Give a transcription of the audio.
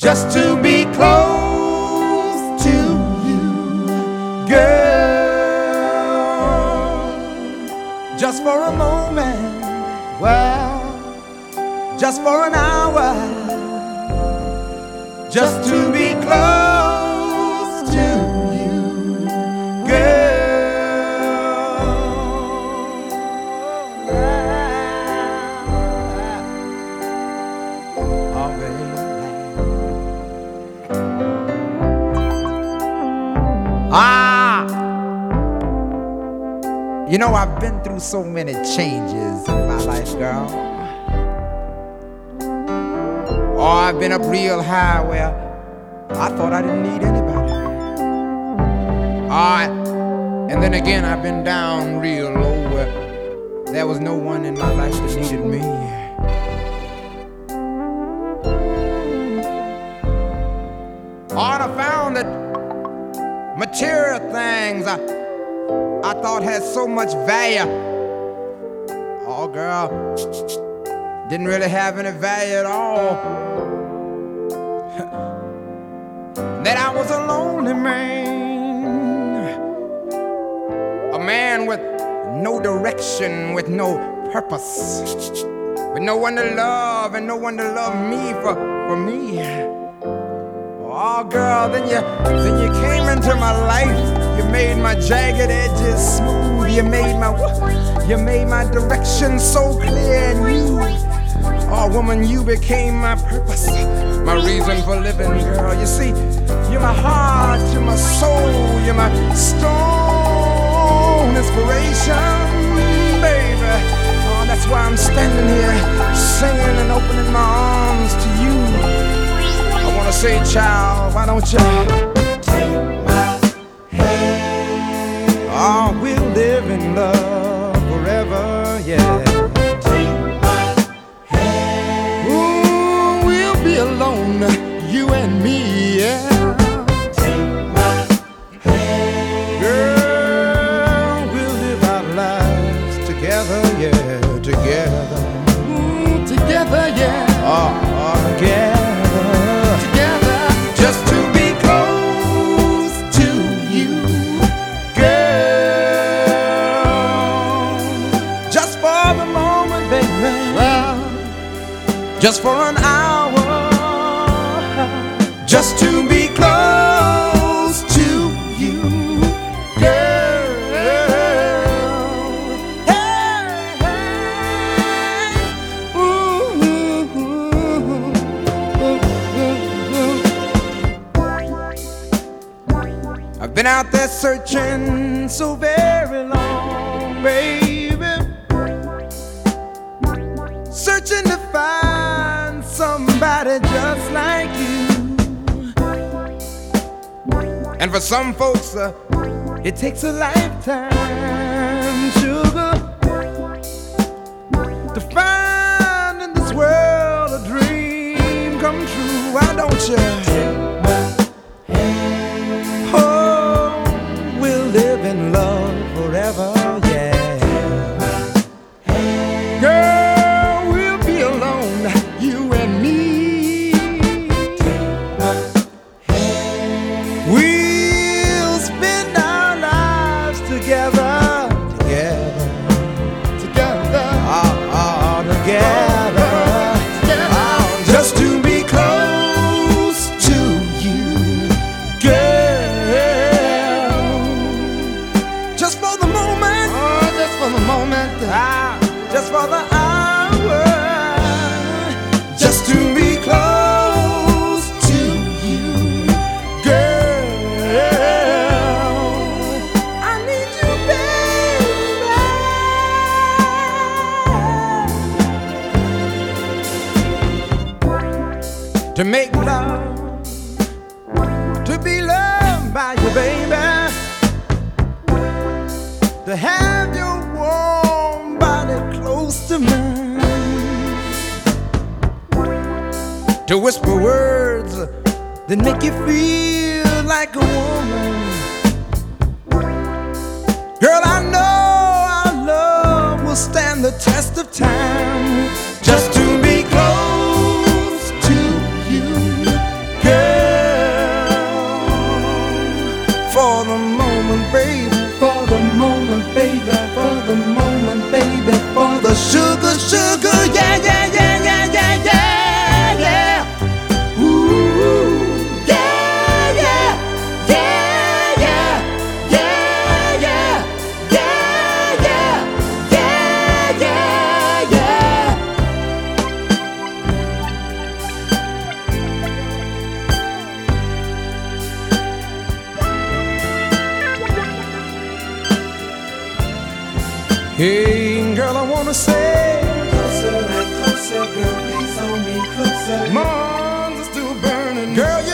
just to be close to you, girl. Just for a moment, well, just for an hour, just to be close to you, girl. Oh, baby. You know, I've been through so many changes in my life, girl. Oh, I've been up real high where I thought I didn't need anybody. And then again, I've been down real low where there was no one in my life that needed me. Oh, and I found that material things I thought had so much value, oh girl, didn't really have any value at all. That I was a lonely man, a man with no direction, with no purpose, with no one to love and no one to love me for me. Oh girl, then you came into my life. You made my jagged edges smooth. You made my direction so clear and you. Oh woman, you became my purpose, my reason for living, girl. You see, you're my heart, you're my soul, you're my strong inspiration, baby. Oh, that's why I'm standing here singing and opening my arms to you. I wanna say, child, why don't you take my hand? Oh, we'll live in love forever, yeah. Take my hand. Ooh, we'll be alone, you and me, yeah. Take my hand. Girl, we'll live our lives together, yeah, together. Ooh, together, yeah. Oh, together. Just to be close to you, girl. Just for the moment, baby. Well, just for an hour. Just to be close to you, girl. Hey, hey. Ooh, ooh, ooh. I've been out there searching so very long, baby, searching to find somebody just like you. And for some folks, it takes a lifetime, sugar, to find in this world a dream come true. Why don't you? Live in love forever, yeah. Girl, we'll be alone, you and me. We'll spend our lives together, together, together, together, just to be close to you, girl. Just for the moment, just for the hour, just to be close to you, girl. I need you, baby, to make love, to be loved by you, baby. To have your warm body close to mine, to whisper words that make you feel like a woman. Girl, I know our love will stand the test of time. Just to be close to you, Sugar, sugar, yeah, yeah, yeah, yeah, yeah, yeah, yeah. Ooh, yeah, yeah, yeah, yeah, yeah, yeah, yeah, yeah, yeah, yeah, yeah. Hey, girl, I wanna say closer and closer, girl, please hold me closer. My arms are still burning, girl.